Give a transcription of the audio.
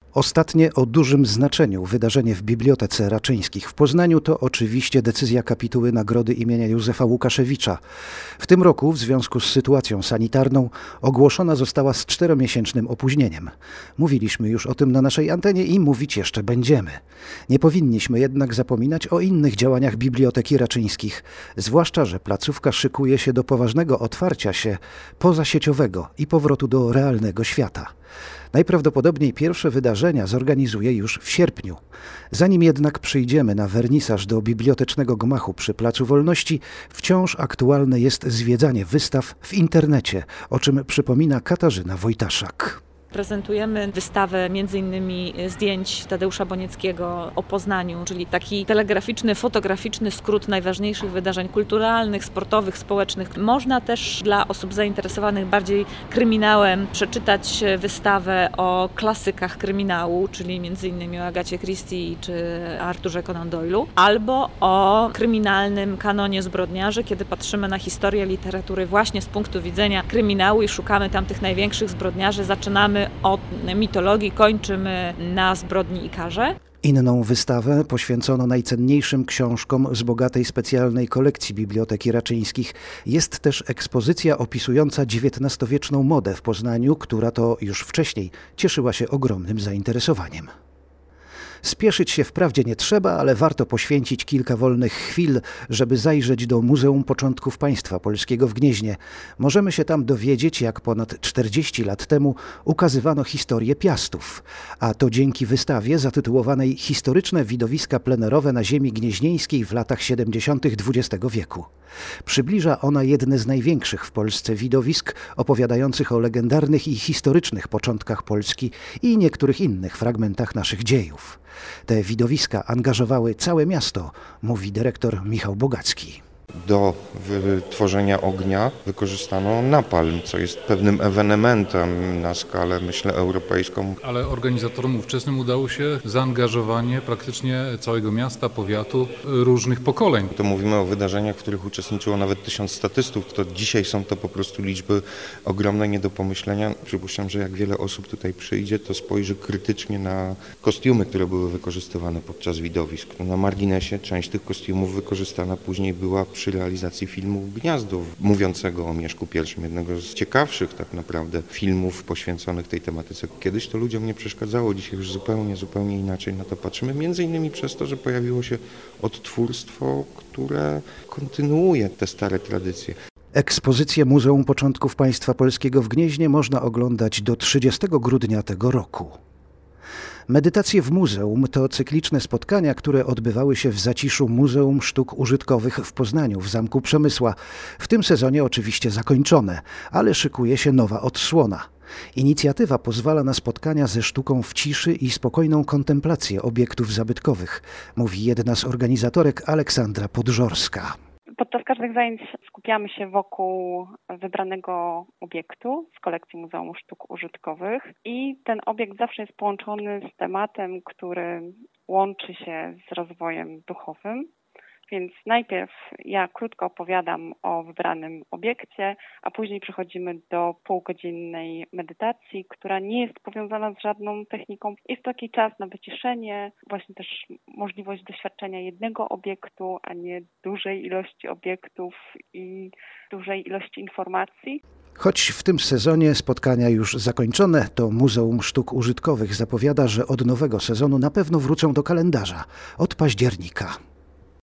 Ostatnie o dużym znaczeniu wydarzenie w Bibliotece Raczyńskich w Poznaniu to oczywiście decyzja kapituły Nagrody imienia Józefa Łukaszewicza. W tym roku w związku z sytuacją sanitarną ogłoszona została z 4-miesięcznym opóźnieniem. Mówiliśmy już o tym na naszej antenie i mówić jeszcze będziemy. Nie powinniśmy jednak zapominać o innych działaniach Biblioteki Raczyńskich, zwłaszcza że placówka szykuje się do poważnego otwarcia się pozasieciowego i powrotu do realnego świata. Najprawdopodobniej pierwsze wydarzenia zorganizuje już w sierpniu. Zanim jednak przyjdziemy na wernisaż do bibliotecznego gmachu przy Placu Wolności, wciąż aktualne jest zwiedzanie wystaw w internecie, o czym przypomina Katarzyna Wojtaszak. Prezentujemy wystawę m.in. zdjęć Tadeusza Bonieckiego o Poznaniu, czyli taki telegraficzny, fotograficzny skrót najważniejszych wydarzeń kulturalnych, sportowych, społecznych. Można też dla osób zainteresowanych bardziej kryminałem przeczytać wystawę o klasykach kryminału, czyli m.in. o Agacie Christie czy Arturze Conan Doyle'u, albo o kryminalnym kanonie zbrodniarzy, kiedy patrzymy na historię literatury właśnie z punktu widzenia kryminału i szukamy tam tych największych zbrodniarzy. Zaczynamy od mitologii, kończymy na zbrodni i karze. Inną wystawę poświęcono najcenniejszym książkom z bogatej specjalnej kolekcji Biblioteki Raczyńskich jest też ekspozycja opisująca XIX-wieczną modę w Poznaniu, która to już wcześniej cieszyła się ogromnym zainteresowaniem. Spieszyć się wprawdzie nie trzeba, ale warto poświęcić kilka wolnych chwil, żeby zajrzeć do Muzeum Początków Państwa Polskiego w Gnieźnie. Możemy się tam dowiedzieć, jak ponad 40 lat temu ukazywano historię Piastów, a to dzięki wystawie zatytułowanej Historyczne widowiska plenerowe na ziemi gnieźnieńskiej w latach 70. XX wieku. Przybliża ona jedne z największych w Polsce widowisk opowiadających o legendarnych i historycznych początkach Polski i niektórych innych fragmentach naszych dziejów. Te widowiska angażowały całe miasto, mówi dyrektor Michał Bogacki. Do wytworzenia ognia wykorzystano napalm, co jest pewnym ewenementem na skalę, myślę, europejską. Ale organizatorom ówczesnym udało się zaangażowanie praktycznie całego miasta, powiatu, różnych pokoleń. To mówimy o wydarzeniach, w których uczestniczyło nawet 1000 statystów. To dzisiaj są to po prostu liczby ogromne, nie do pomyślenia. Przypuszczam, że jak wiele osób tutaj przyjdzie, to spojrzy krytycznie na kostiumy, które były wykorzystywane podczas widowisk. Na marginesie część tych kostiumów wykorzystana później była przy realizacji filmu Gniazdo, mówiącego o Mieszku I, jednego z ciekawszych tak naprawdę filmów poświęconych tej tematyce. Kiedyś to ludziom nie przeszkadzało, dzisiaj już zupełnie inaczej na to patrzymy, między innymi przez to, że pojawiło się odtwórstwo, które kontynuuje te stare tradycje. Ekspozycję Muzeum Początków Państwa Polskiego w Gnieźnie można oglądać do 30 grudnia tego roku. Medytacje w muzeum to cykliczne spotkania, które odbywały się w zaciszu Muzeum Sztuk Użytkowych w Poznaniu, w Zamku Przemysła. W tym sezonie oczywiście zakończone, ale szykuje się nowa odsłona. Inicjatywa pozwala na spotkania ze sztuką w ciszy i spokojną kontemplację obiektów zabytkowych, mówi jedna z organizatorek Aleksandra Podżorska. Podczas każdych zajęć skupiamy się wokół wybranego obiektu z kolekcji Muzeum Sztuk Użytkowych i ten obiekt zawsze jest połączony z tematem, który łączy się z rozwojem duchowym. Więc najpierw ja krótko opowiadam o wybranym obiekcie, a później przechodzimy do półgodzinnej medytacji, która nie jest powiązana z żadną techniką. Jest to taki czas na wyciszenie, właśnie też możliwość doświadczenia jednego obiektu, a nie dużej ilości obiektów i dużej ilości informacji. Choć w tym sezonie spotkania już zakończone, to Muzeum Sztuk Użytkowych zapowiada, że od nowego sezonu na pewno wrócą do kalendarza od października.